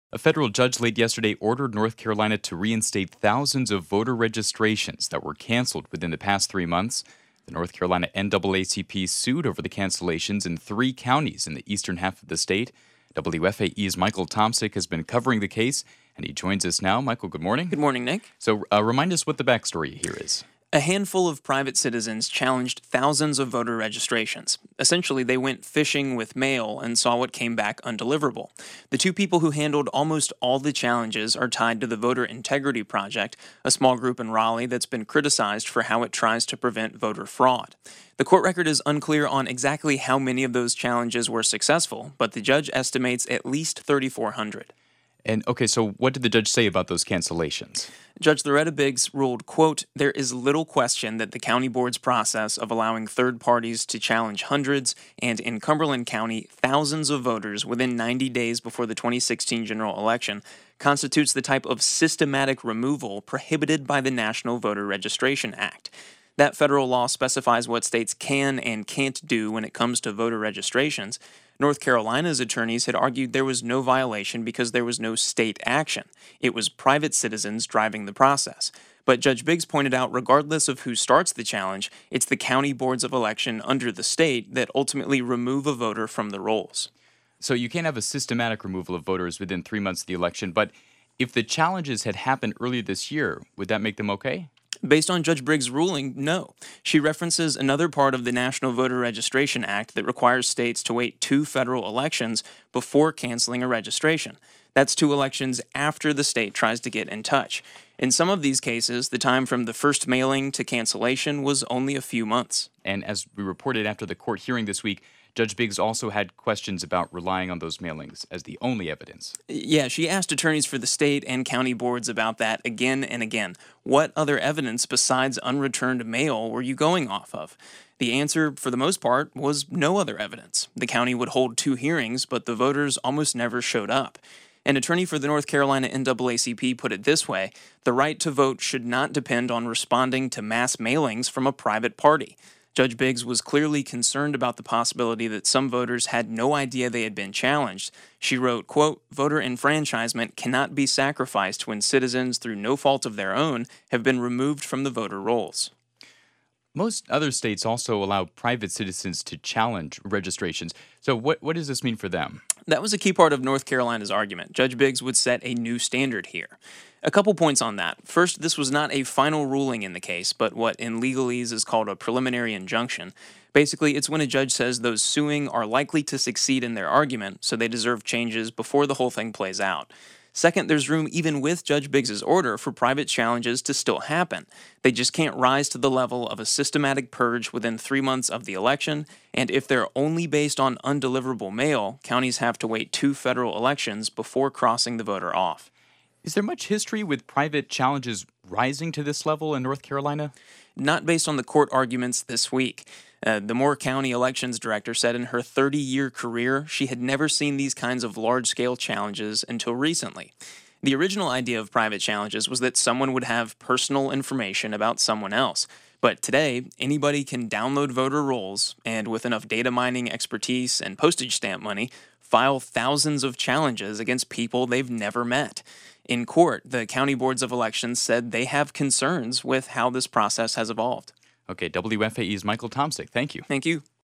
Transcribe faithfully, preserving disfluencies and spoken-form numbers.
A federal judge late yesterday ordered North Carolina to reinstate thousands of voter registrations that were canceled within the past three months. The North Carolina N double A C P sued over the cancellations in three counties in the eastern half of the state. W F A E's Michael Tomsic has been covering the case, and he joins us now. Michael, good morning. Good morning, Nick. So uh, remind us what the backstory here is. A handful of private citizens challenged thousands of voter registrations. Essentially, they went fishing with mail and saw what came back undeliverable. The two people who handled almost all the challenges are tied to the Voter Integrity Project, a small group in Raleigh that's been criticized for how it tries to prevent voter fraud. The court record is unclear on exactly how many of those challenges were successful, but the judge estimates at least thirty-four hundred. And okay, so what did the judge say about those cancellations? Judge Loretta Biggs ruled, quote, "There is little question that the county board's process of allowing third parties to challenge hundreds and, in Cumberland County, thousands of voters within ninety days before the twenty sixteen general election constitutes the type of systematic removal prohibited by the National Voter Registration Act. That federal law specifies what states can and can't do when it comes to voter registrations. North Carolina's attorneys had argued there was no violation because there was no state action. It was private citizens driving the process. But Judge Biggs pointed out, regardless of who starts the challenge, it's the county boards of election under the state that ultimately remove a voter from the rolls." So you can't have a systematic removal of voters within three months of the election, but if the challenges had happened earlier this year, would that make them okay? Based on Judge Briggs' ruling, no. She references another part of the National Voter Registration Act that requires states to wait two federal elections before canceling a registration. That's two elections after the state tries to get in touch. In some of these cases, the time from the first mailing to cancellation was only a few months. And as we reported after the court hearing this week, Judge Biggs also had questions about relying on those mailings as the only evidence. Yeah, she asked attorneys for the state and county boards about that again and again. What other evidence besides unreturned mail were you going off of? The answer, for the most part, was no other evidence. The county would hold two hearings, but the voters almost never showed up. An attorney for the North Carolina N double A C P put it this way: the right to vote should not depend on responding to mass mailings from a private party. Judge Biggs was clearly concerned about the possibility that some voters had no idea they had been challenged. She wrote, quote, "Voter enfranchisement cannot be sacrificed when citizens, through no fault of their own, have been removed from the voter rolls." Most other states also allow private citizens to challenge registrations. So what, what does this mean for them? That was a key part of North Carolina's argument. Judge Biggs would set a new standard here. A couple points on that. First, this was not a final ruling in the case, but what in legalese is called a preliminary injunction. Basically, it's when a judge says those suing are likely to succeed in their argument, so they deserve changes before the whole thing plays out. Second, there's room even with Judge Biggs' order for private challenges to still happen. They just can't rise to the level of a systematic purge within three months of the election, and if they're only based on undeliverable mail, counties have to wait two federal elections before crossing the voter off. Is there much history with private challenges rising to this level in North Carolina? Not based on the court arguments this week. Uh, the Moore County elections director said in her thirty-year career she had never seen these kinds of large-scale challenges until recently. The original idea of private challenges was that someone would have personal information about someone else. But today, anybody can download voter rolls and, with enough data mining expertise and postage stamp money, file thousands of challenges against people they've never met. In court, the county boards of elections said they have concerns with how this process has evolved. Okay, W F A E's Michael Tomsic, thank you. Thank you.